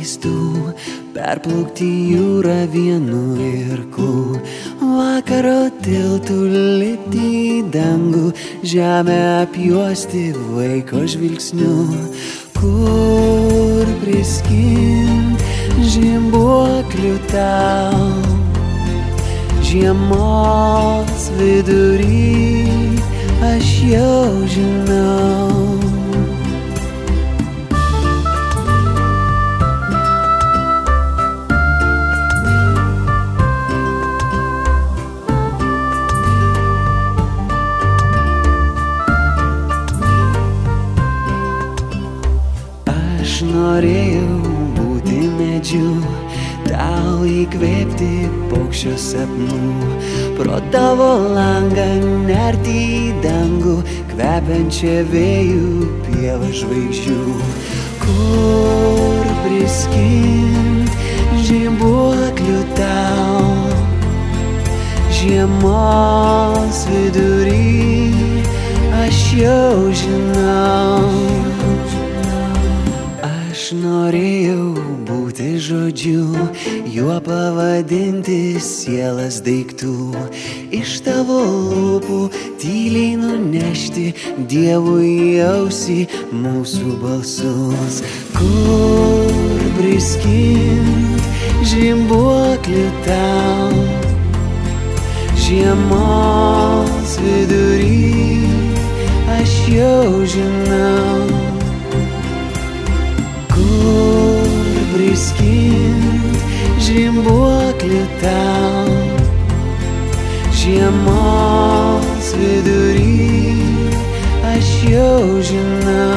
vaistų, perplaukti jūrą vienu irklu, vakaro tiltų lipti į dangų, žemę apjuosti vaiko žvilgsniu, kur priskint žimbuoklių tau. Žiemos vidury aš jau žinau. Aš norėjau būti medžiu, tau įkvėpti paukščio sapnų, pro tavo langą nerti į dangų, kvepiančią vėjų pievą žvaigždžių, kur priskint žibuoklių tau. Žiemos vidury aš jau žinau. Aš norėjau būti žodžiu, juo pavadinti sielas daiktų, iš tavo lūpų tyliai nunešti Dievui į ausį mūsų balsus, kur priskint žimbuoklių tau. Žiemos vidury aš jau žinau, kur priskint žimbuoklių tau. Žiemos vidury aš jau žinau.